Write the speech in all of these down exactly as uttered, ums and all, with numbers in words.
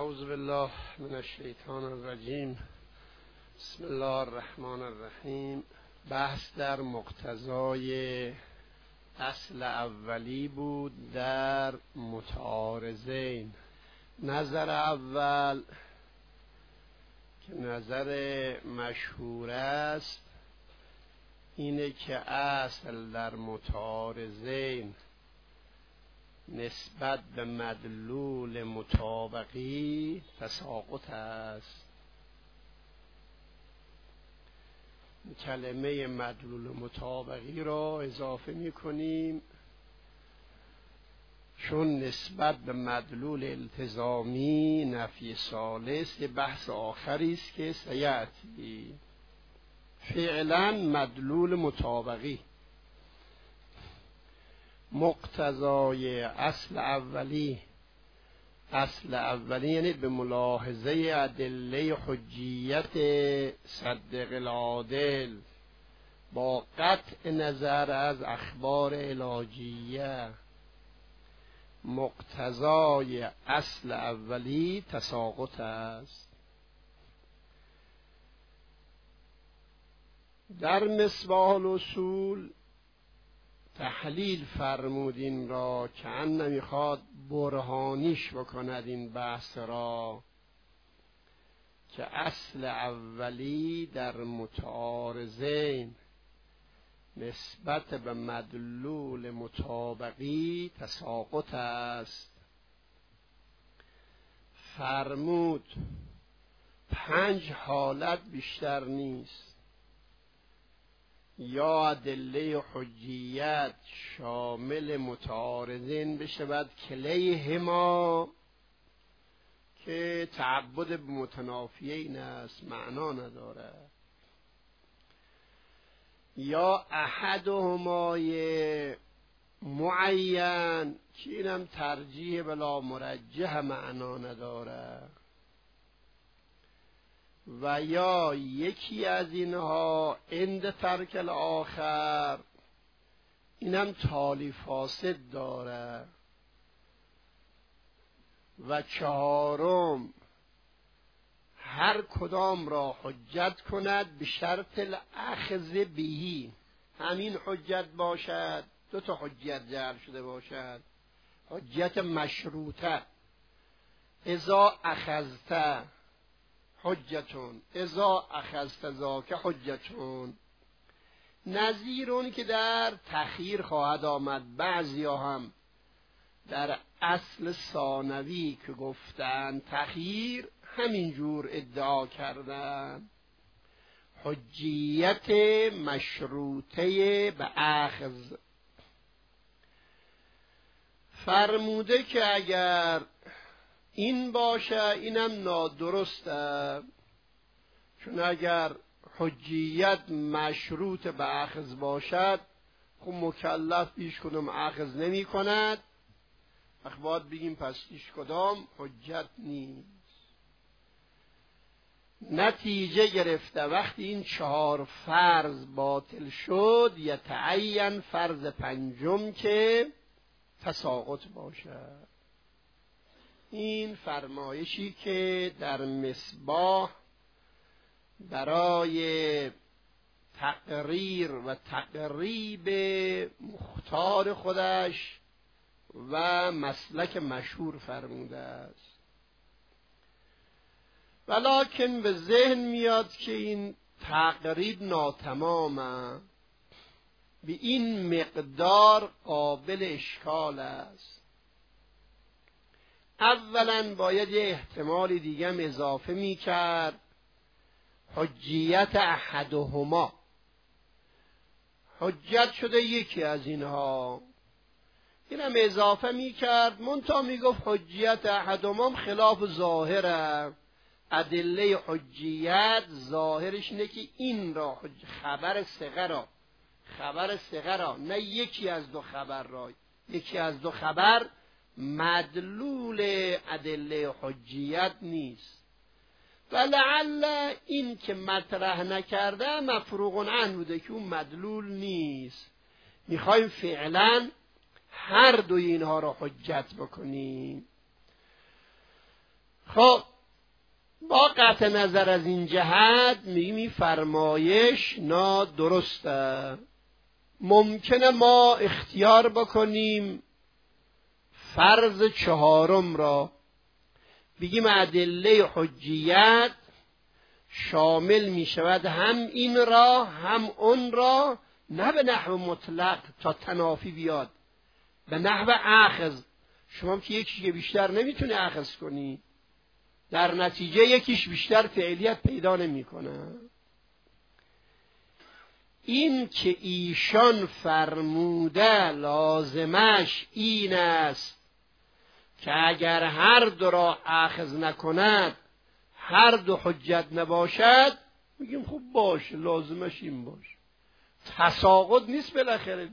اعوذ بالله من الشیطان الرجیم. بسم الله الرحمن الرحیم. بحث در مقتضای اصل اولی بود در متعارضین. نظر اول که نظر مشهور است اینه که اصل در متعارضین نسبت به مدلول مطابقی تساقط است. کلمه مدلول مطابقی را اضافه می کنیم چون نسبت به مدلول التزامی نفی ثالث یه بحث آخری است که سیأتی. فعلا مدلول مطابقی مقتضای اصل اولی، اصل اولی یعنی به ملاحظه ادله حجیت صدق العادل با قطع نظر از اخبار علاجیه، مقتضای اصل اولی تساقط است. در مصباح الاصول تحلیل فرمودین را که ان نمیخواد برهانیش بکند این بحث را که اصل اولی در متعارضین نسبت به مدلول مطابقی تساقط است. فرمود پنج حالت بیشتر نیست. یا ادله حجیت شامل متعارضین بشود کلیهما که تعبد به متنافیین است، معنا نداره، یا احدهما معین که اینم ترجیح بلا مرجح معنا نداره، و یا یکی از اینها عند ترک الاخر اینم تالی فاسد داره، و چهارم هر کدام را حجت کند به شرط الاخذ بهی، همین حجت باشد، دو تا حجت جعل شده باشد، حجت مشروطه اذا اخذت حجتون اذا اخذت ذاک حجتون، نظیرون که در تخییر خواهد آمد. بعضی ها هم در اصل ثانوی که گفتن تخییر همینجور ادعا کردن حجیت مشروطه به اخذ. فرموده که اگر این باشه اینم نادرسته، چون اگر حجیت مشروط به اخذ باشد خب مکلف پیش کدام اخذ نمی کند، اخبار بگیم پس پیش کدام حجت نیست. نتیجه گرفته وقتی این چهار فرض باطل شد یتعین فرض پنجم که تساقط باشد. این فرمایشی که در مصباح برای تقریر و تقریب مختار خودش و مسلک مشهور فرموده است. ولکن به ذهن میاد که این تقریب ناتمامه، به این مقدار قابل اشکال است. اولا باید یه احتمال دیگه هم اضافه می کرد، حجیت احدهما، حجت شده یکی از اینها، اینم اضافه می کرد، منتها می گفت حجیت احدهما خلاف ظاهره. ادله حجیت ظاهرش اینه که این را خبر ثقه را خبر ثقه را نه یکی از دو خبر را، یکی از دو خبر مدلول ادله حجیت نیست. ولعل این که مطرح نکرده مفروغ عنه بوده که اون مدلول نیست. میخوایم فعلا هر دوی اینها را حجت بکنیم. خب با قطع نظر از این جهت میگیم این فرمایش نادرسته. ممکنه ما اختیار بکنیم فرض چهارم را، بگیم ادله حجیت شامل می شود هم این را هم اون را، نه به نحو مطلق تا تنافی بیاد، به نحو اخذ. شما که یکیش که بیشتر نمیتونه اخذ کنی، در نتیجه یکیش بیشتر فعلیت پیدا نمیکنه. این که ایشان فرموده لازمش این است که اگر هر دو را اخذ نکند هر دو حجت نباشد، میگیم خب باشه، لازمش این باشه، تساقط نیست بالاخره.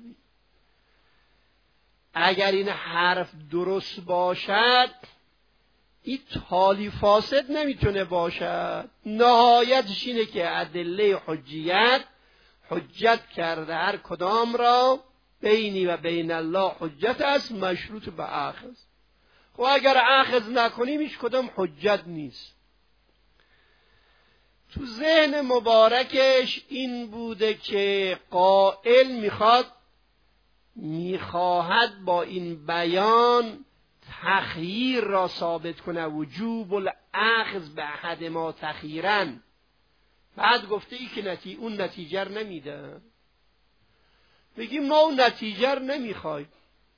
اگر این حرف درست باشد این تالی فاسد نمیتونه باشد. نهایتش اینه که ادله حجیت حجت کرده هر کدام را بینی و بین الله حجت است مشروط به اخذ. خب اگر اخذ نکنیم هیچ کدام حجت نیست. تو ذهن مبارکش این بوده که قائل میخواد میخواهد با این بیان تخییر را ثابت کنه، وجوب الاخذ به احد ما تخییراً. بعد گفته ای که نتی... اون نتیجه رو نمیده. بگیم ما اون نتیجه رو نمیخوایم،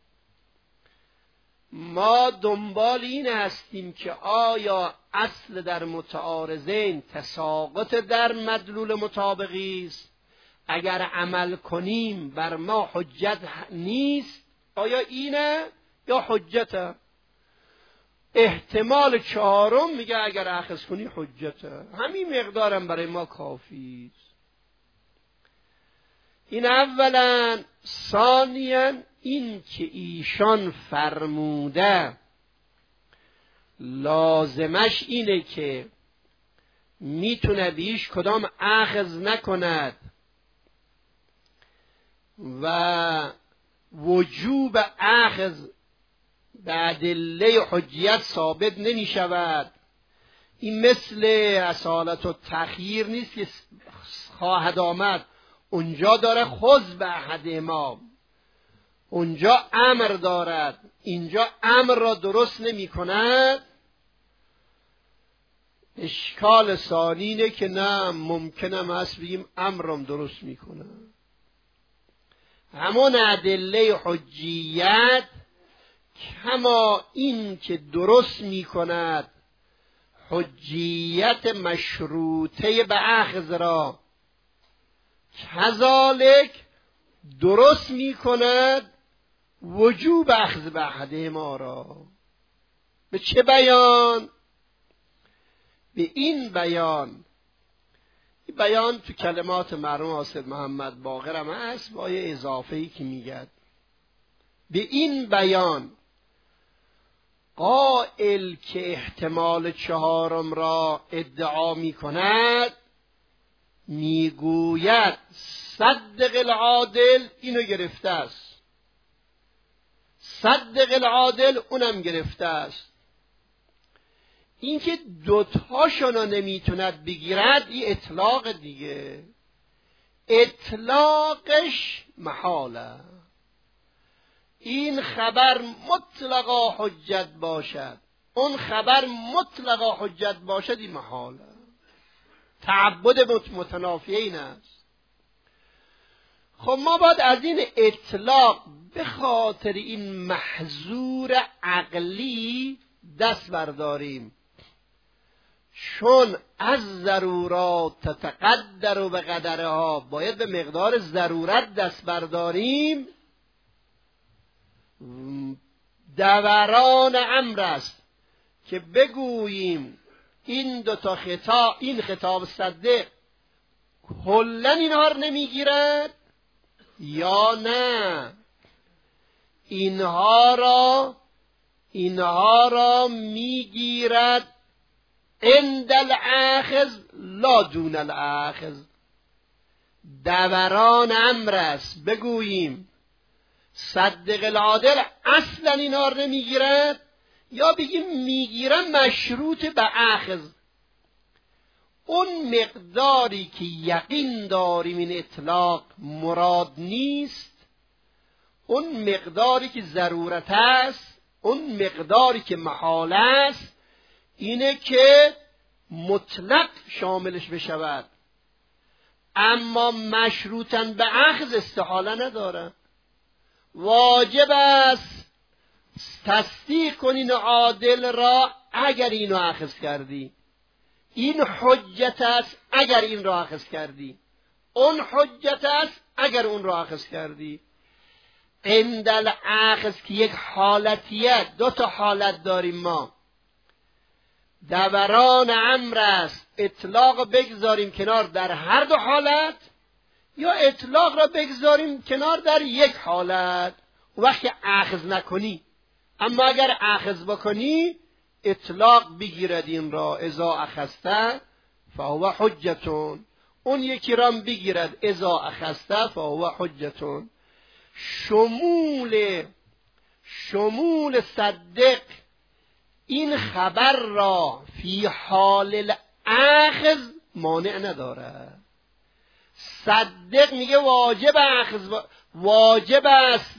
ما دنبال این هستیم که آیا اصل در متعارضین تساقط در مدلول مطابقی است، اگر عمل کنیم بر ما حجت نیست، آیا اینه یا حجته؟ احتمال چهارم میگه اگر اخذ کنی حجته، همین مقدارم برای ما کافی است. این اولا. ثانیاً این که ایشان فرموده لازمش اینه که میتونه بیش کدام اخذ نکند و وجوب اخذ به ادله حجیت ثابت نمی شود. این مثل اصالت و تخییر نیست که خواهد آمد اونجا داره خذ به احد ما، اونجا امر دارد، اینجا امر را درست نمی کند. اشکال ثانی اینه که نه ممکنم هست بگیم امرم درست می کند. همون ادله حجیت کما این که درست می کند حجیت مشروطه به اخذ را، کذالک درست می کند وجوب اخذ به احد ما را. به چه بیان؟ به این بیان. این بیان تو کلمات مرحوم حاسد محمد باقر هم هست با یه اضافه‌ای که میگه به این بیان قائل که احتمال چهارم را ادعا می کند میگوید صدق العادل اینو گرفته است، صدق العادل اونم گرفته است. اینکه دوتاشونو نمیتوند بگیرد این اطلاق دیگه، اطلاقش محاله. این خبر مطلقا حجت باشد، اون خبر مطلقا حجت باشد، این محاله. تعبد متنافیین است. خب ما باید از این اطلاق به خاطر این محظور عقلی دست برداریم، چون از ضرورات تتقدر و به قدرها باید به مقدار ضرورت دست برداریم. دوران امر است که بگوییم این دوتا خطاب، این خطاب صدق کلن اینها رو نمیگیرد یا نه اینها را اینها را میگیرد عند الاخذ لا دون الاخذ. دوران امر است بگوییم صدق العادل اصلا اینها رو نمیگیرد یا بگیم میگیرم مشروط به اخذ. اون مقداری که یقین داریم این اطلاق مراد نیست، اون مقداری که ضرورت است، اون مقداری که محال است، اینه که مطلق شاملش بشود. اما مشروطاً به اخذ استحاله نداره. واجب است تصدیق کنین عادل را اگر اینو اخذ کردی، این حجت است اگر این را اخذ کردی، اون حجت است اگر اون را اخذ کردی. عندل اخذ که یک حالتیه، دو تا حالت داریم ما. دوران امر است اطلاق بگذاریم کنار در هر دو حالت، یا اطلاق را بگذاریم کنار در یک حالت وقتی اخذ نکنی. اما اگر اخذ بکنی اطلاق بگیرد این را اذا اخذته فهو حجتون، اون یکی را بگیرد اذا اخذته فهو حجتون. شمول شمول صدق این خبر را فی حال الاخذ مانع نداره. صدق میگه واجب اخذ، واجب است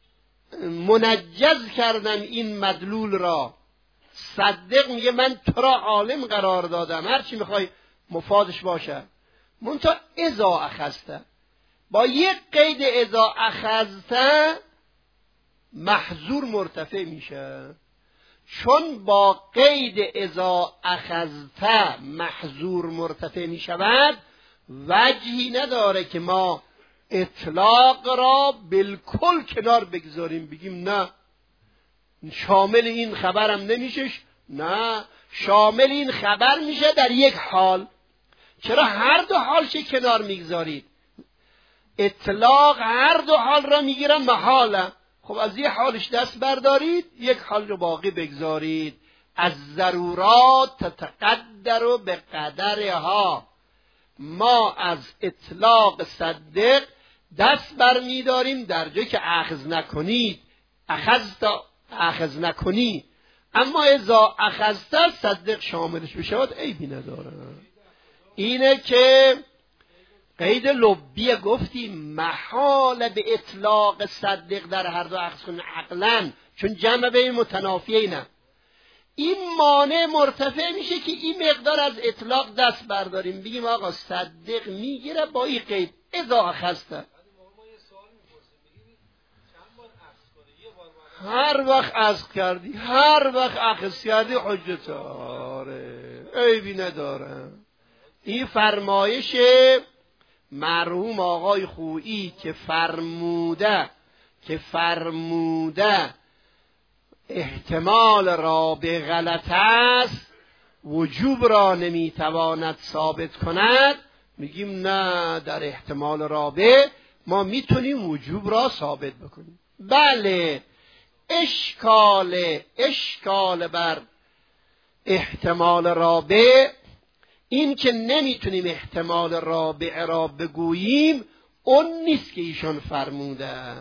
منجز کردم این مدلول را. صدق میگه من تو را عالم قرار دادم، هر چی میخوای مفادش باشه، منتها اذا اخذته. با یک قید اذا اخذته محظور مرتفع میشه. چون با قید اذا اخذته محظور مرتفع میشود، وجهی نداره که ما اطلاق را بالکل کنار بگذاریم، بگیم نه شامل این خبرم نمیشش. نه، شامل این خبر میشه در یک حال. چرا هر دو حالش کنار میگذارید؟ اطلاق هر دو حال را میگیرن محاله. خب از یک حالش دست بردارید، یک حال رو باقی بگذارید. از ضرورات تتقدر به قدرها. ما از اطلاق صدق دست بر میداریم در جایی که اخذ نکنید، اخذت اخذ نکنی. اما اذا اخذت صدق شاملش بشود عیبی نداره. اینه که قید لبیه گفتیم محال به اطلاق صدق در هر دو اخذ کنن عقلا، چون جمع بین متنافیه نه. این مانع مرتفع میشه که این مقدار از اطلاق دست برداریم، بگیم آقا صدق میگیره با این قید اذا اخذت. هر وقت اخذ کردی، هر وقت اخذ کردی حجت آره، عیبی نداره. این فرمایش مرحوم آقای خویی که فرموده که فرموده احتمال را به غلط است، وجوب را نمیتواند ثابت کند، میگیم نه، در احتمال رابع ما میتونیم وجوب را ثابت بکنیم. بله، اشکال اشکال بر احتمال رابع این که نمیتونیم احتمال رابع را بگوییم، اون نیست که ایشان فرموده.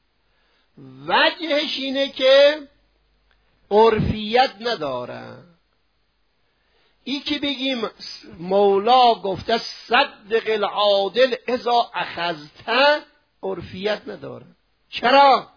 وجهش اینه که عرفیت نداره. ای که بگیم مولا گفته صدق العادل اذا اخذته، عرفیت نداره. چرا؟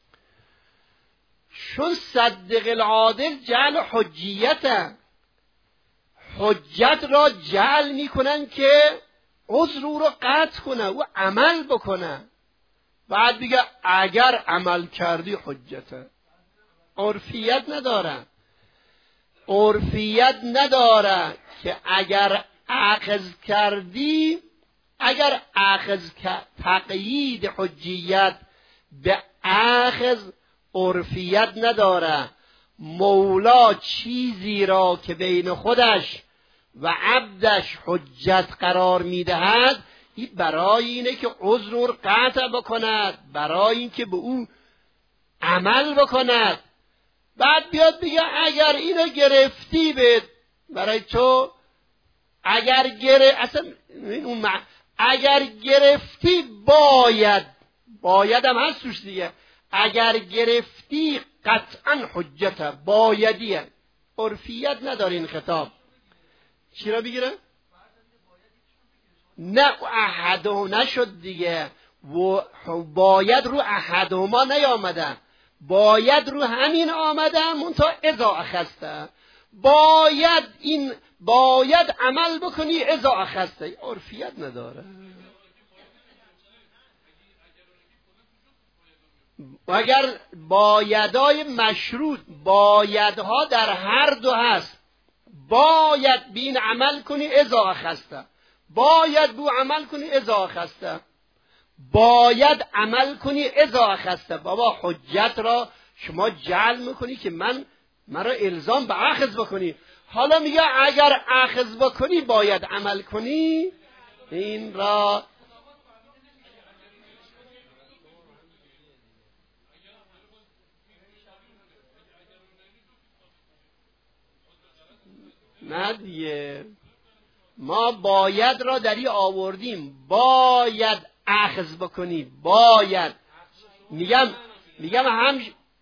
چون صدق العادل جعل حجیته، حجت را جعل میکنن که عذر او را قطع کنه، او عمل بکنه. بعد بگه اگر عمل کردی حجته. عرفیت نداره. عرفیت نداره که اگر اخذ کردی، اگر اخذ تقیید حجیت به اخذ عرفیت نداره. مولا چیزی را که بین خودش و عبدش حجت قرار میدهد، این برای اینه که عذر رو قطع بکند، برای اینکه به او عمل بکند. بعد بیاد بگه اگر اینو گرفتی به برای تو، اگر گره اصلا اون مع... اگر گرفتی باید باید هم هست توش دیگه. اگر گرفتی قطعا حجت بایدیه. عرفیت نداره این خطاب. چی را بگیره؟ نه احدو نشد دیگه، و باید رو احدهما نیامده، باید رو همین آمده منتها اذا اخذته. باید این باید عمل بکنی اذا اخذته. عرفیت نداره. و اگر بایدهای مشروط، بایدها در هر دو هست. باید بین عمل کنی اذا اخذته، باید بو عمل کنی اذا اخذته، باید عمل کنی اذا اخذته. بابا حجت را شما جعل میکنی که من مرا الزام به اخذ بکنی، حالا میگه اگر اخذ بکنی باید عمل کنی. این را نه دیگه، ما باید را دری آوردیم، باید اخذ بکنی، باید. میگم میگم هم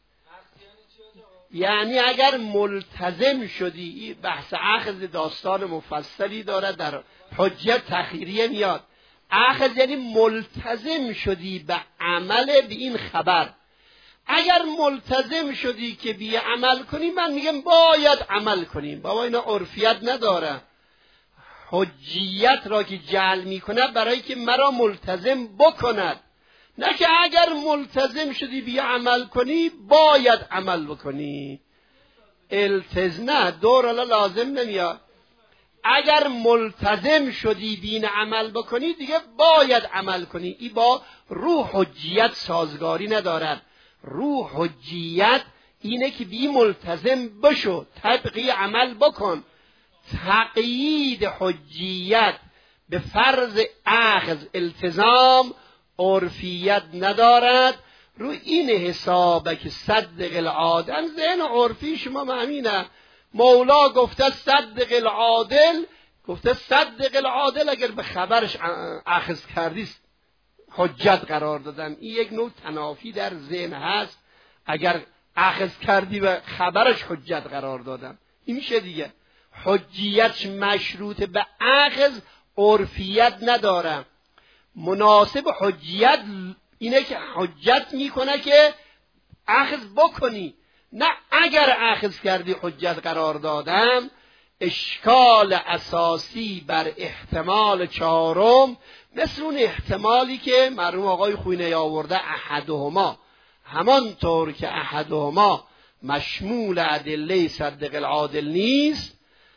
یعنی اگر ملتزم شدی، بحث اخذ داستان مفصلی داره در حجت تخیریه میاد. اخذ یعنی ملتزم شدی به عمل به این خبر. اگر ملتزم شدی که بی عمل کنی، من میگم باید عمل کنیم. بابا اینا عرفیت نداره. حجیت را که جعل میکنه برای که مرا ملتزم بکند، نه که اگر ملتزم شدی بی عمل کنی باید عمل بکنی. التزام دور الا لازم نمیاد. اگر ملتزم شدی بین عمل بکنی دیگه باید عمل کنی. این با روح حجیت سازگاری ندارد. روح حجیت اینه که بی ملتزم بشو، طبقی عمل بکن. تقیید حجیت به فرض اخذ التزام عرفیت ندارد. رو این حسابه که صدق العادل، ذهن عرفی شما همینه. مولا گفته صدق العادل، گفته صدق العادل اگر به خبرش اخذ کردی حجت قرار دادن. این یک نوع تنافی در ذهن هست. اگر اخذ کردی و خبرش حجت قرار دادن، این میشه دیگه. حجیت مشروط به اخذ عرفیت نداره. مناسب حجیت اینه که حجت میکنه که اخذ بکنی، نه اگر اخذ کردی حجت قرار دادم. اشکال اساسی بر احتمال چهارم مثل اون احتمالی که مرحوم آقای خوینی آورده احدهما، همانطور که احدهما مشمول ادله صدق العادل نیست،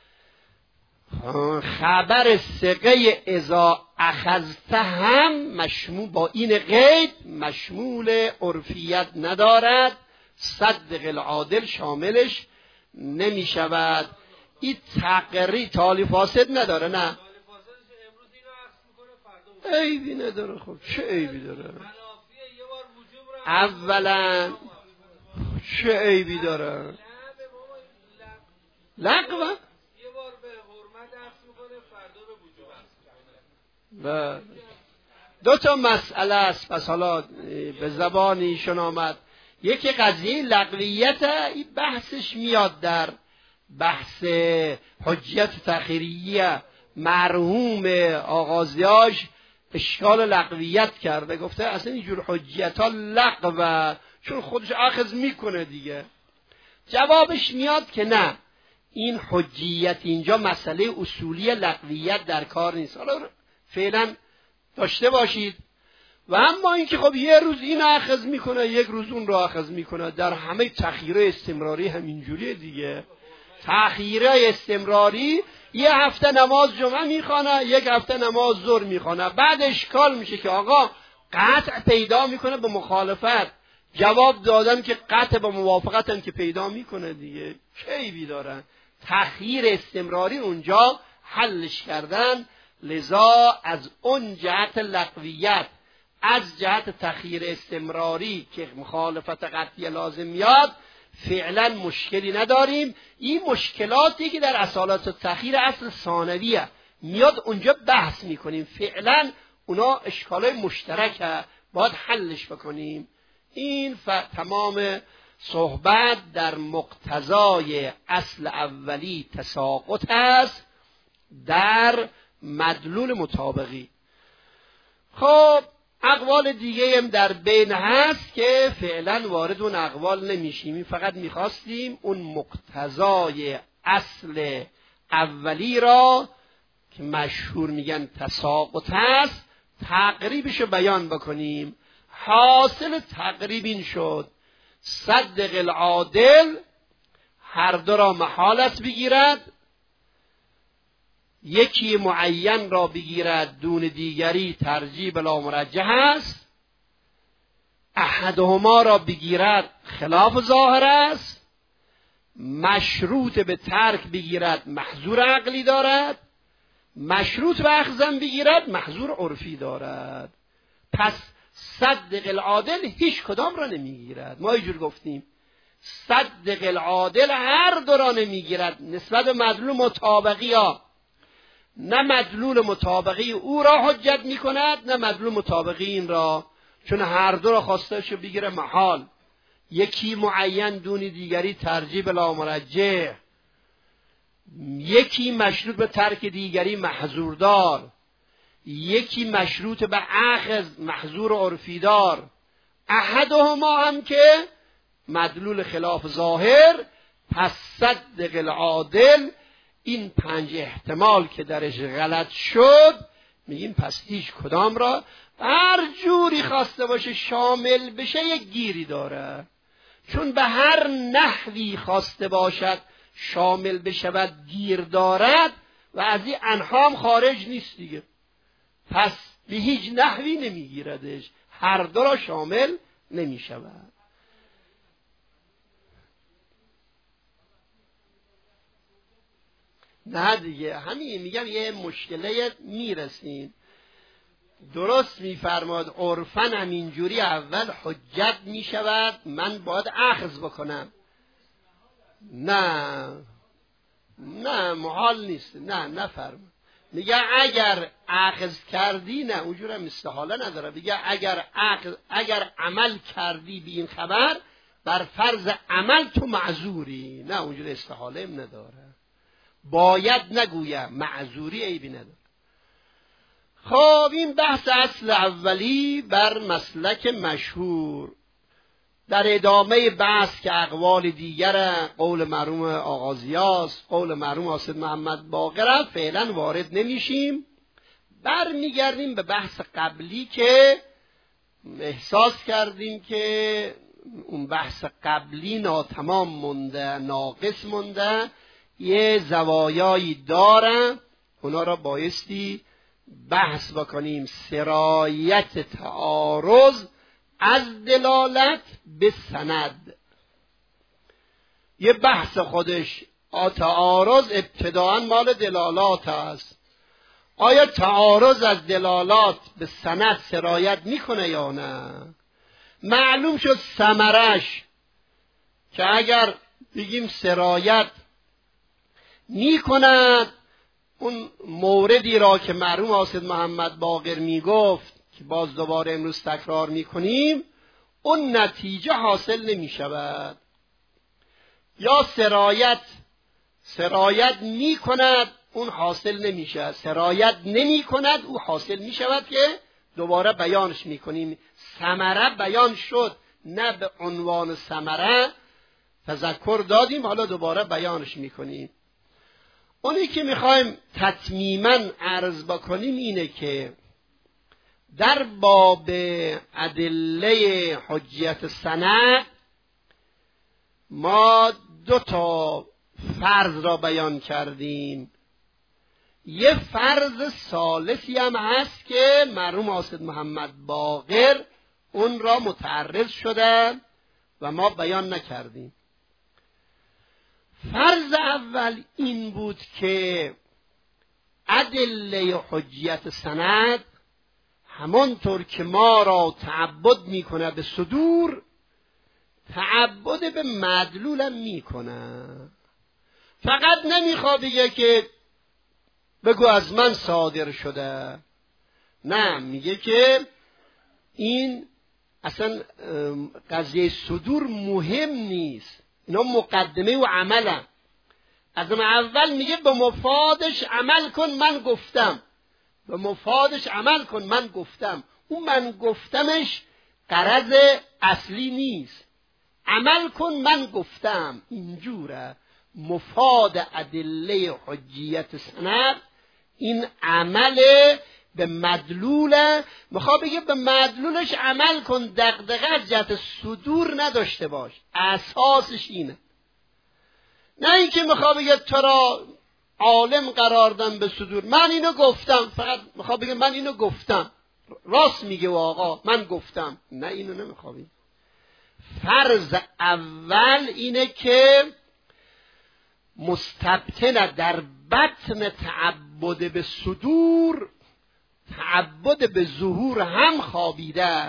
خبر ثقه اذا اخذته هم مشمول با این قید مشمول عرفیت ندارد. صدق العادل شاملش نمی شود. این تقری تالی فاسد نداره. نه عیبی نداره. خب چه عیبی داره؟ اولا چه عیبی داره؟ لغوه و دو تا مسئله است. پس حالا به زبان ایشون آمد. یکی قضیه لغویت، این بحثش میاد در بحث حجیت تخیریه. مرحوم آغازیاش اشکال لغویت کرده، گفته اصلا اینجور حجیت ها لغوه، چون خودش اخذ میکنه دیگه. جوابش میاد که نه، این حجیت اینجا مسئله اصولی لغویت در کار نیست. حالا فعلا داشته باشید. و اما اینکه خب یه روز این اخذ میکنه، یک روز اون رو اخذ میکنه، در همه تخیره استمراری همینجوریه دیگه. تخیره استمراری یه هفته نماز جمعه میخوانه، یک هفته نماز ظهر میخوانه، بعد اشکال میشه که آقا قطع پیدا میکنه به مخالفت. جواب دادن که قطع به موافقت هم که پیدا میکنه دیگه. چه دارن؟ تخییر استمراری اونجا حلش کردن. لذا از اون جهت لغویت، از جهت تخییر استمراری که مخالفت قطعی لازم میاد، فعلا مشکلی نداریم. این مشکلاتی که در اصالت و تخییر اصل ثانویه میاد اونجا بحث میکنیم. فعلا اونا اشکالای مشترکه، باید حلش بکنیم. این ف... تمام صحبت در مقتضای اصل اولی تساقط است در مدلول مطابقی. خب اقوال دیگه هم در بین هست که فعلا وارد اون اقوال نمیشیم، فقط میخواستیم اون مقتضای اصل اولی را که مشهور میگن تساقط هست تقریبش بیان بکنیم. حاصل تقریب این شد صدق العادل هر دو را محال است بگیرد، یکی معین را بگیرد دون دیگری ترجیح بلا مرجح است، احدهما را بگیرد خلاف ظاهر است، مشروط به ترک بگیرد محظور عقلی دارد، مشروط به اخذن بگیرد محظور عرفی دارد. پس صدق العادل هیچ کدام را نمیگیرد. ما اینجور گفتیم صدق العادل هر دو را نمیگیرد نسبت به مدلول مطابقی ها، نه مدلول مطابقی او را حجت میکند نه مدلول مطابقی این را، چون هر دو را خواسته شو بگیره محال، یکی معین دون دیگری ترجیح بلا مرجح، یکی مشروط به ترک دیگری محظور دار، یکی مشروط به اخذ محظور عرفی دار، احدهما هم که مدلول خلاف ظاهر. پس صدق العادل این پنج احتمال که درش غلط شد میگیم پس هیچ کدام را هر جوری خواسته باشه شامل بشه یک گیری داره، چون به هر نحوی خواسته باشد شامل بشود گیر دارد و از این انحام خارج نیست دیگه، پس به هیچ نحوی نمیگیردش، هر دو را شامل نمیشود. نه دیگه همین میگم یه مشکله میرسیم. درست میفرماد عرفن همینجوری اول حجت میشود من باید اخذ بکنم. نه نه محال نیست، نه نفرما. میگه اگر اخذ کردی، نه اونجور هم استحاله نداره، میگه اگر اخذ اگر عمل کردی به این خبر بر فرض عمل تو معذوری، نه اونجور استحاله هم نداره، باید نگویم معذوری عیبی نداره. خب این بحث اصل اولی بر مسلک مشهور. در ادامه بحث که اقوال دیگر قول مرحوم آغازیاست، قول مرحوم حاسد محمد باقر، فعلا وارد نمیشیم، برمیگردیم به بحث قبلی که احساس کردیم که اون بحث قبلی ناتمام مونده، ناقص مونده، یه زوایایی داره، اونا را بایستی بحث بکنیم. سرایت تعارض از دلالت به سند یه بحث خودش. تعارض ابتداء مال دلالات است، آیا تعارض از دلالات به سند سرایت میکنه یا نه؟ معلوم شد ثمرش که اگر بگیم سرایت میکند، اون موردی را که مرحوم حاسد محمد باقر میگفت که باز دوباره امروز تکرار میکنیم، اون نتیجه حاصل نمیشود. یا سرایت سرایت میکند اون حاصل نمیشه، سرایت نمیکند او حاصل میشود که دوباره بیانش میکنیم. ثمره بیان شد، نه به عنوان ثمره تذکر دادیم، حالا دوباره بیانش میکنیم. اونی که میخوایم تتمیما عرض بکنیم اینه که در باب ادله حجیت سند ما دو تا فرض را بیان کردیم. یه فرض ثالثی هم هست که مرحوم حاسد محمد باقر اون را متعرض شدن و ما بیان نکردیم. فرض اول این بود که ادله حجیت سند همانطور که ما را تعبد میکنه به صدور، تعبد به مدلولم میکنه. فقط نمیخواد بگه که بگو از من صادر شده، نه، میگه که این اصلا قضیه صدور مهم نیست، اینا مقدمه و عملن. از اول میگه به مفادش عمل کن من گفتم، به مفادش عمل کن من گفتم. اون من گفتمش غرض اصلی نیست، عمل کن من گفتم اینجوره. مفاد ادله حجیت سند این عمل به مدلوله، میخواد بگه به مدلولش عمل کن، دغدغه از جهت صدور نداشته باش، اساسش اینه. نه اینکه میخواد بگه تو را عالم قرار دادم به صدور، من اینو گفتم، فقط میخواد بگه من اینو گفتم، راست میگه و آقا من گفتم. نه اینو نمیخواد. فرض اول اینه که مستبطن در بطن تعبد به صدور، تعبد به ظهور هم خوابیده.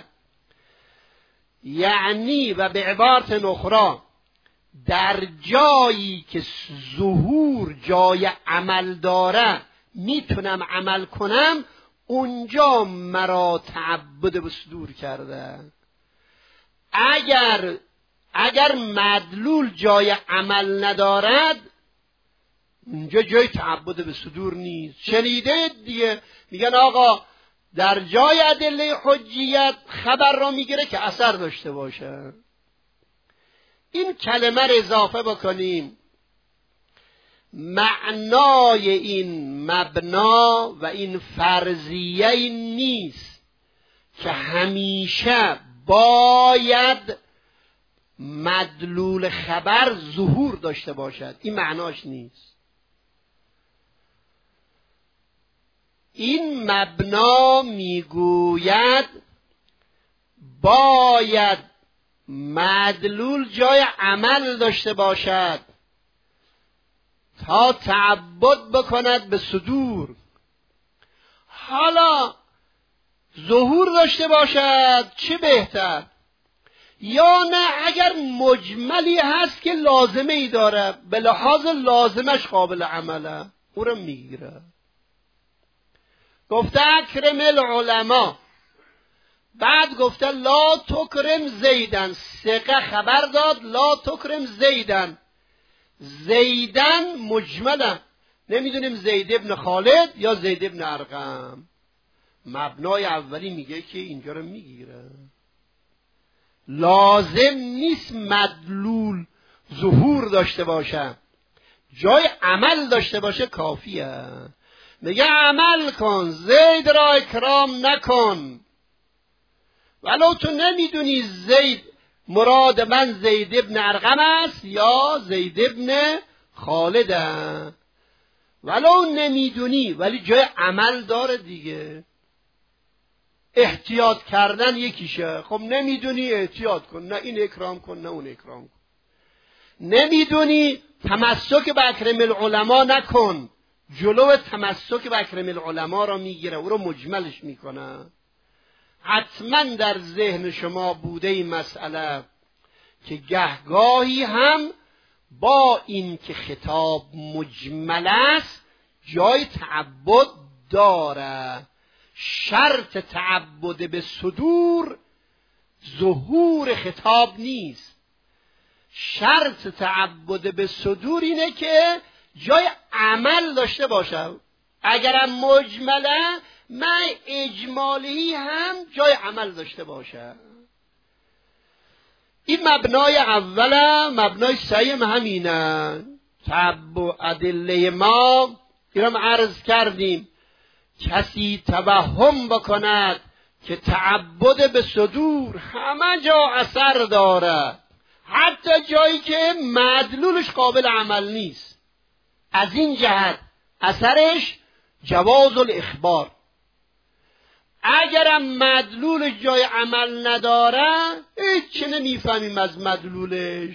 یعنی و به عبارت اخرى در جایی که ظهور جای عمل داره میتونم عمل کنم، اونجا مرا تعبد به صدور کرده. اگر اگر مدلول جای عمل ندارد اونجا جای تعبد به صدور نیست. شنیده دیگه، میگن آقا در جای ادله حجیت خبر را میگیره که اثر داشته باشه. این کلمه را اضافه بکنیم، معنای این مبنا و این فرضیه این نیست که همیشه باید مدلول خبر ظهور داشته باشد، این معناش نیست. این مبنا میگوید باید مدلول جای عمل داشته باشد تا تعبد بکند به صدور. حالا ظهور داشته باشد چه بهتر، یا نه اگر مجملی هست که لازمه ای داره، به لحاظ لازمش قابل عمله، او رو میگیره. گفته اکرم العلماء، بعد گفته لا تکرم زیدن، ثقه خبر داد لا تکرم زیدن. زیدن مجمله، نمیدونیم زید ابن خالد یا زید ابن ارقم. مبنای اولی میگه که اینجا رو میگیره. لازم نیست مدلول ظهور داشته باشه، جای عمل داشته باشه کافیه. میگه عمل کن، زید را اکرام نکن. ولو تو نمیدونی زید مراد من زید ابن ارقم است یا زید ابن خالده، ولو نمیدونی ولی جای عمل داره دیگه. احتیاط کردن یکیشه، خب نمیدونی احتیاط کن، نه این اکرام کن نه اون اکرام کن. نمیدونی تمسک به اکرم العلماء نکن، جلو تمسک به اکرم العلماء را میگیره، او را مجملش میکنه. حتما در ذهن شما بوده این مسئله که گهگاهی هم با این که خطاب مجمل است جای تعبد داره. شرط تعبد به صدور ظهور خطاب نیست، شرط تعبد به صدور اینه که جای عمل داشته باشه. اگرم مجمله من اجمالی هم جای عمل داشته باشه. این مبنای اوله. مبنای سیم همینه، تبع ادله ما. اینم عرض کردیم کسی توهم بکند که تعبد به صدور همه جا اثر داره، حتی جایی که مدلولش قابل عمل نیست، از این جهت اثرش جواز الاخبار. اگرم مدلولش جای عمل نداره هیچ نمیفهمیم از مدلولش،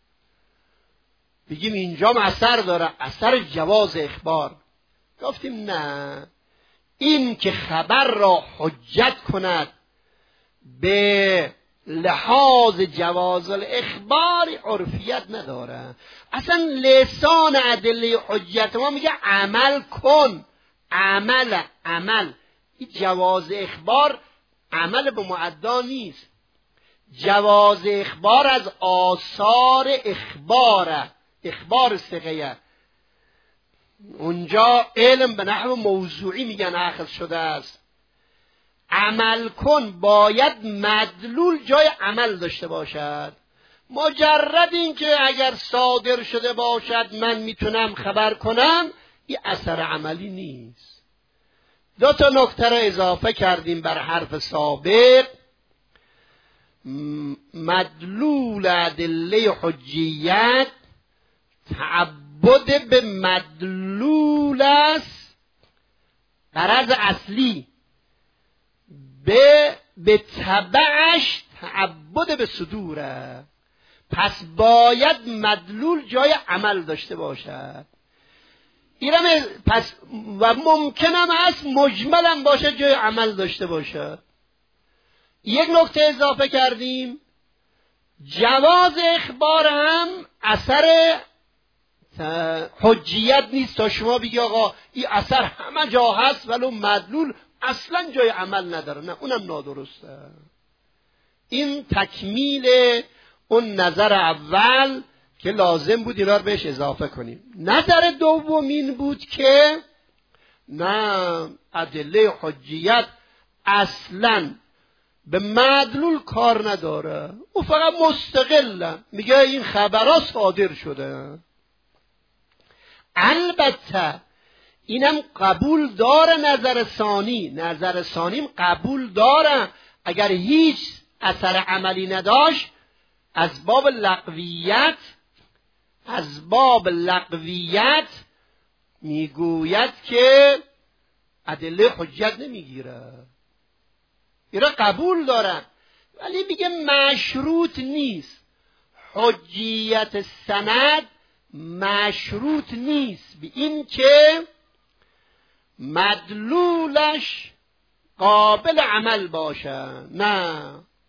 بگیم اینجام اثر داره، اثر جواز اخبار. گفتیم نه، این که خبر را حجت کند به لحاظ جواز الاخبار عرفیت نداره. اصلا لسان ادله حجت ما میگه عمل کن، عمل عمل. این جواز اخبار عمل به معدا نیست. جواز اخبار از آثار اخباره، اخبار ثقه. اونجا علم به نحو موضوعی میگن اخذ شده است. عمل کن باید مدلول جای عمل داشته باشد. مجرد این که اگر صادر شده باشد من میتونم خبر کنم، این اثر عملی نیست. دو تا نکته را اضافه کردیم بر حرف سابق. مدلول ادله حجیت تعبد به مدلول است، غرض اصلی به به تبعش تعبد به صدوره. پس باید مدلول جای عمل داشته باشد. اینم پس و ممکنم هست مجملم باشه جای عمل داشته باشه. یک نکته اضافه کردیم، جواز اخبار هم اثر حجیت نیست تا شما بگی آقا این اثر همه جا هست ولو مدلول اصلا جای عمل نداره. نه، اونم نادرسته. این تکمیل اون نظر اول که لازم بود اینا رو بهش اضافه کنیم. نظر دومین بود که نه، ادله حجیت اصلا به مدلول کار نداره، او فقط مستقله، میگه این خبرها صادر شده. البته اینم قبول داره نظر ثانی، نظر ثانیم قبول داره اگر هیچ اثر عملی نداشت، از باب لغویت از باب لغویت میگوید که ادله حجت نمیگیره. اینا قبول دارن ولی میگه مشروط نیست. حجیت سند مشروط نیست به این که مدلولش قابل عمل باشه. نه،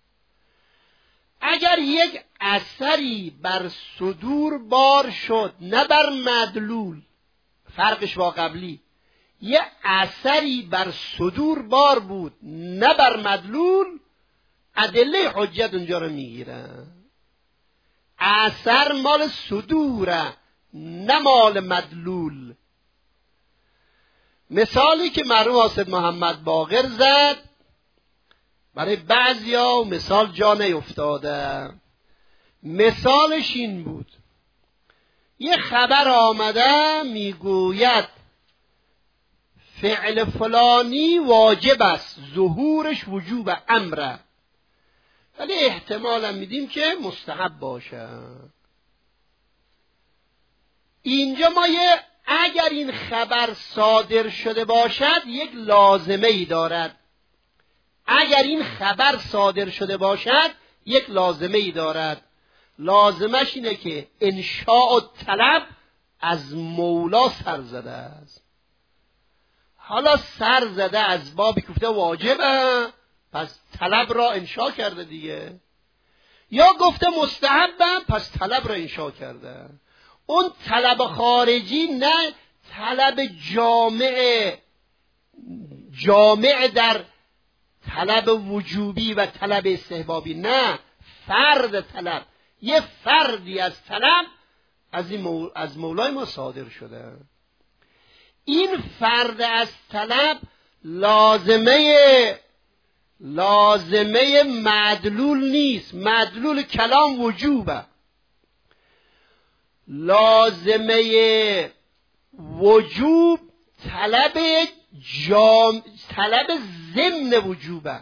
اگر یک اثری بر صدور بار شد نه بر مدلول، فرقش با قبلی، یه اثری بر صدور بار بود نه بر مدلول، ادله حجت اونجا رو میگیره. اثر مال صدوره نه مال مدلول. مثالی که مرحوم حاسد محمد باقر زد برای بعضیا مثال جا نیفتاده. مثالش این بود، یه خبر آمده میگوید فعل فلانی واجب است، ظهورش وجوب امره، ولی احتمالا میدیم که مستحب باشه. اینجا ما یه اگر این خبر صادر شده باشد یک لازمه ای دارد. اگر این خبر صادر شده باشد یک لازمه ای دارد. لازمش اینه که انشاء طلب از مولا سر زده است. حالا سر زده از بابی گفته واجبه، پس طلب را انشاء کرده دیگه. یا گفته مستحبه، پس طلب را انشاء کرده. اون طلب خارجی نه طلب جامع جامع در طلب وجوبی و طلب استحبابی، نه، فرد طلب، یه فردی از طلب از این مول... از مولای ما صادر شده. این فرد از طلب لازمه لازمه مدلول نیست. مدلول کلام وجوبه. لازمه وجوب طلب جام... طلب ضمن وجوبه.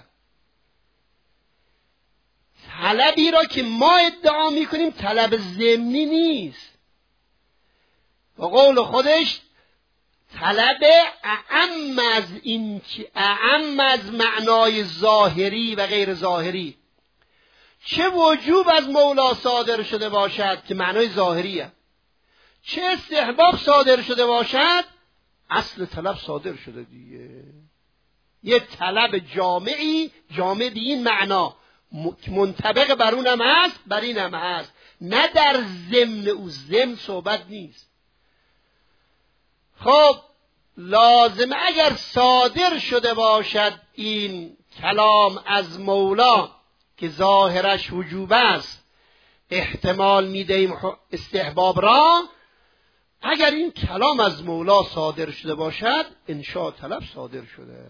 طلبی را که ما ادعا میکنیم طلب ضمنی نیست. با قول خودش طلب اعم از این اعم از معنای ظاهری و غیر ظاهری. چه وجوب از مولا صادر شده باشد که معنای ظاهریه، چه استحباب صادر شده باشد اصل طلب صادر شده دیگه. یه طلب جامعی، جامع به این معنا منطبق بر اونم هست، بر اینم هست، نه در ضمن او. ضمن صحبت نیست. خب لازم اگر صادر شده باشد این کلام از مولا که ظاهرش وجوب است احتمال میدهیم استحباب را، اگر این کلام از مولا صادر شده باشد انشاء طلب صادر شده.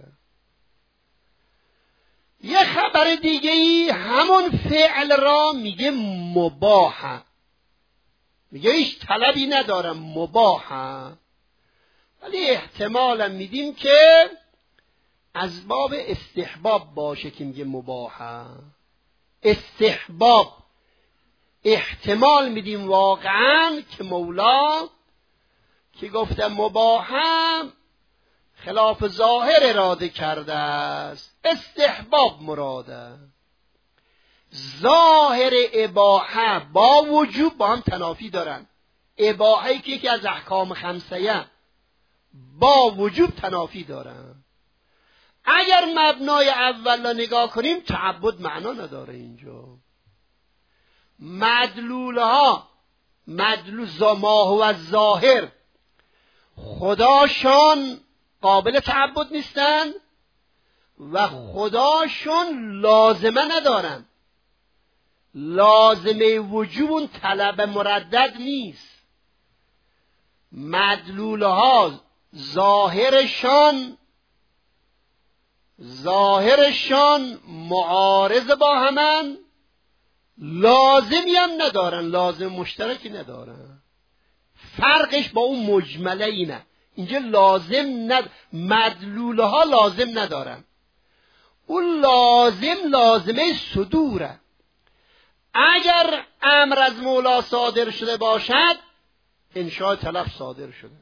یه خبر دیگه ای همون فعل را میگه مباح، میگه هیچ طلبی ندارم مباح، ولی احتمالا میدیم که از باب استحباب باشه که میگه مباح. استحباب احتمال میدیم واقعا که مولا که گفتم مباحم خلاف ظاهر اراده کرده است، استحباب مراده. ظاهر اباحه با وجوب با هم تنافی دارن. اباحه که یکی از احکام خمسه با وجوب تنافی دارن. اگر مبنای اول را نگاه کنیم تعبد معنا نداره. اینجا مدلول ها مدلول ما هو ظاهر خداشان قابل تعبد نیستن و خداشون لازمه ندارن. لازمه وجوب اون طلب مردد نیست. مدلولها ظاهرشان ظاهرشان معارض با همن، لازمی هم ندارن، لازم مشترکی ندارن. فرقش با اون مجمله اینه، اینجا لازم ند... مدلولها لازم ندارن. اون لازم لازمه صدوره. اگر امر از مولا صادر شده باشد انشاء طلب صادر شده.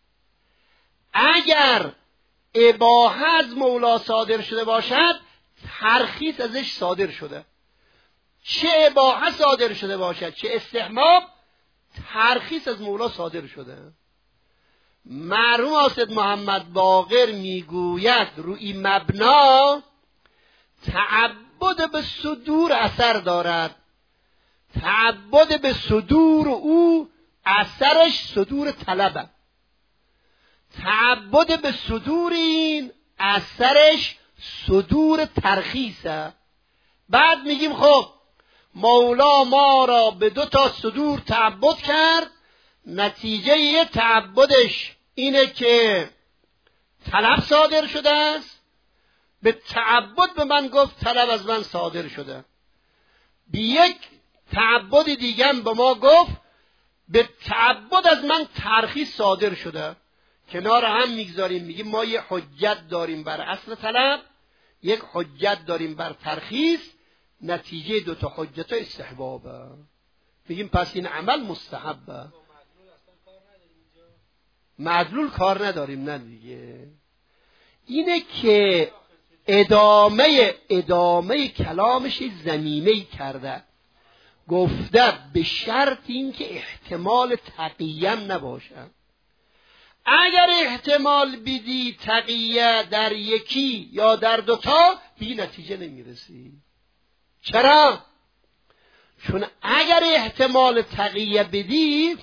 اگر اباحه از مولا صادر شده باشد ترخیص ازش صادر شده. چه اباحه صادر شده باشد چه استحباب، ترخیص از مولا صادر شده. مرحوم آسد محمد باقر میگوید روی مبنا تعبد به صدور اثر دارد. تعبد به صدور او اثرش صدور طلبه. تعبد به صدور این اثرش صدور ترخیصه. بعد میگیم خب مولا ما را به دو تا صدور تعبد کرد، نتیجه یه تعبدش اینه که طلب صادر شده است. به تعبد به من گفت طلب از من صادر شده. به یک تعبد دیگه به ما گفت به تعبد از من ترخیص صادر شده. کنار هم میگذاریم، میگیم ما یه حجت داریم بر اصل طلب، یک حجت داریم بر ترخیص، نتیجه دو تا حجت استحبابه. میگیم پس این عمل مستحبه. معدلول کار نداریم. نه دیگه اینه که ادامه ادامه کلامش ضمیمه کرده، گفته به شرط این که احتمال تقیم نباشه. اگر احتمال بدی تقیه در یکی یا در دوتا بی نتیجه نمیرسی. چرا؟ چون اگر احتمال تقیه بدی،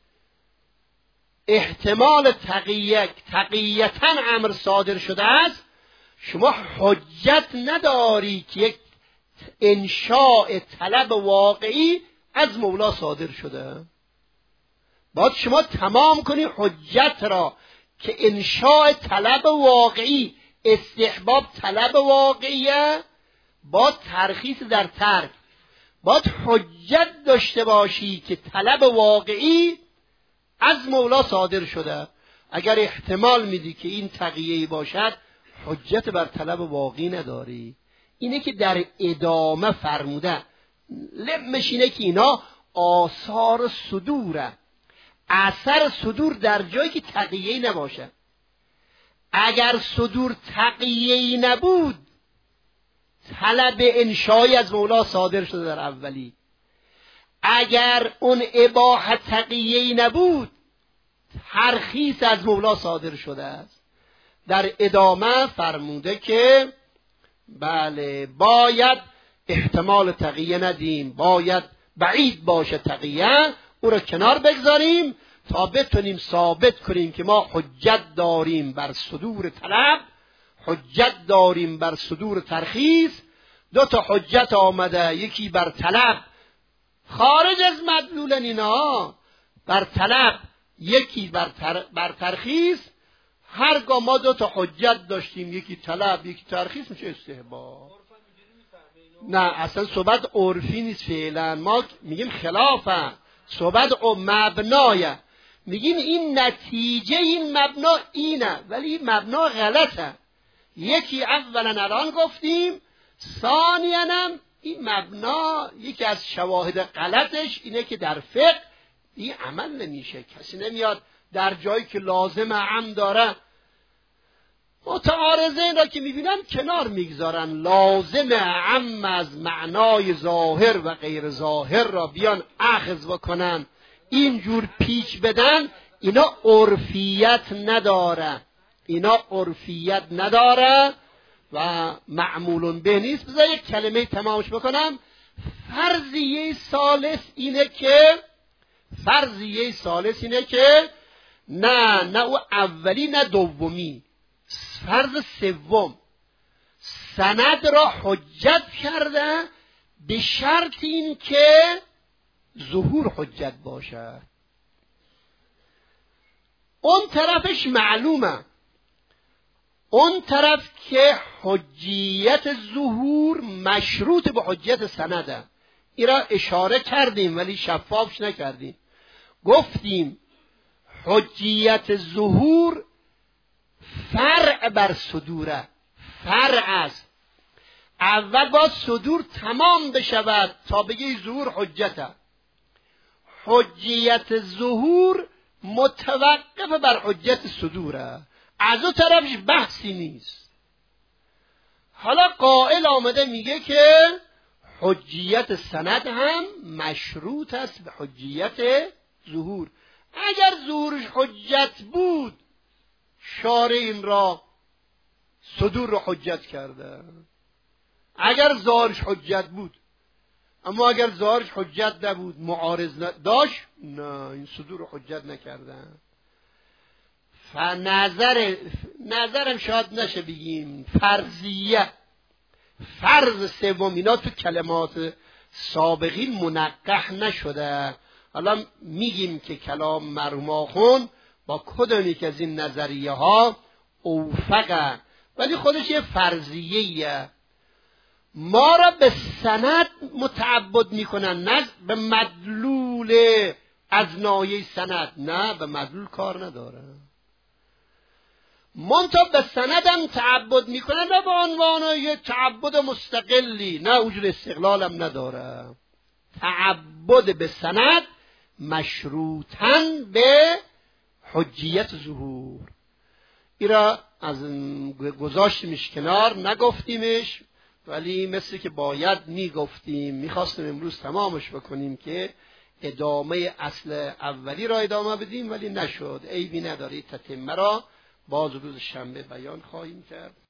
احتمال تقیه تقییتاً امر صادر شده است، شما حجت نداری که یک انشاء طلب واقعی از مولا صادر شده. باید شما تمام کنی حجت را که انشاء طلب واقعی استحباب طلب واقعیه، با ترخیص در ترک. باید حجت داشته باشی که طلب واقعی از مولا صادر شده. اگر احتمال میدی که این تقییه‌ای باشد حجت بر طلب واقعی نداری. اینه که در ادامه فرموده لمش اینه که اینا آثار صدوره. اثر صدور در جایی که تقییه‌ای نباشه. اگر صدور تقییه‌ای نبود طلب انشایی از مولا صادر شده در اولی. اگر اون اباحه تقییه‌ای نبود ترخیص از مولا صادر شده است. در ادامه فرموده که بله باید احتمال تقیه ندیم، باید بعید باشه تقیه، او را کنار بگذاریم تا بتونیم ثابت کنیم که ما حجت داریم بر صدور طلب، حجت داریم بر صدور ترخیص. دو تا حجت آمده، یکی بر طلب، خارج از مدلولن اینا، بر طلب، یکی بر, تر... بر ترخیص. هرگاه ما دو تا حجت داشتیم، یکی طلب یکی ترخیص، میشه استحباب. نه اصلا صحبت عرفی نیست فعلا، ما میگیم خلافه، صحبت مبنایه، میگیم این نتیجه این مبنا اینه، ولی این مبنا غلطه. یکی اولا الان گفتیم، ثانیاً این مبنا یکی از شواهد غلطش اینه که در فقه این عمل نمیشه. کسی نمیاد در جایی که لازم عم داره، متعارضین را که میبینن کنار میگذارن، لازم عم از معنای ظاهر و غیر ظاهر را بیان اخذ بکنن، اینجور پیچ بدن، اینا عرفیت نداره، اینا عرفیت نداره و معمول به نیست. بذار یک کلمه تمامش بکنم. فرضیه ثالث اینه که فرضیه ثالث اینه که نه نه او اولی نه دومی، فرض سوم، سند را حجت کرده به شرط این که ظهور حجت باشد. اون طرفش معلومه، اون طرف که حجیت ظهور مشروط به حجیت سنده. این را اشاره کردیم ولی شفافش نکردیم. گفتیم حجیت ظهور فرع بر صدوره، فرع است. اول با صدور تمام بشود تا بگی ظهور حجته. حجیت ظهور متوقف بر حجت صدوره، از اون طرفش بحثی نیست. حالا قائل آمده میگه که حجیت سند هم مشروط است به حجیت ظهور. اگر ظهورش حجت بود، شارع این را صدور را حجت کرده، اگر ظاهرش حجت بود. اما اگر ظاهرش حجت نبود، معارض داشت، نه این صدور را حجت نکردن. فنظر نظرم شاید نشه بگیم فرضیه، فرض سوم اینا تو کلمات سابقین منقح نشده. حالا میگیم که کلام مرحوم آخوند با کدام یک از این نظریه ها اوفقه، ولی خودش یه فرضیه. ما را به سند متعبد میکنن، نه به مدلول از نایه سند. نه، به مدلول کار نداره. منتها به سندم تعبد میکنن، نه به عنوان یه تعبد مستقلی، نه وجود استقلالم نداره. تعبد به سند مشروطاً به حجیت ظهور. این را از گذاشتیمش کنار، نگفتیمش، ولی مثل که باید میگفتیم. میخواستیم امروز تمامش بکنیم که ادامه اصل اولی را ادامه بدیم، ولی نشد. عیبی نداره، تتمه را باز روز شنبه بیان خواهیم کرد.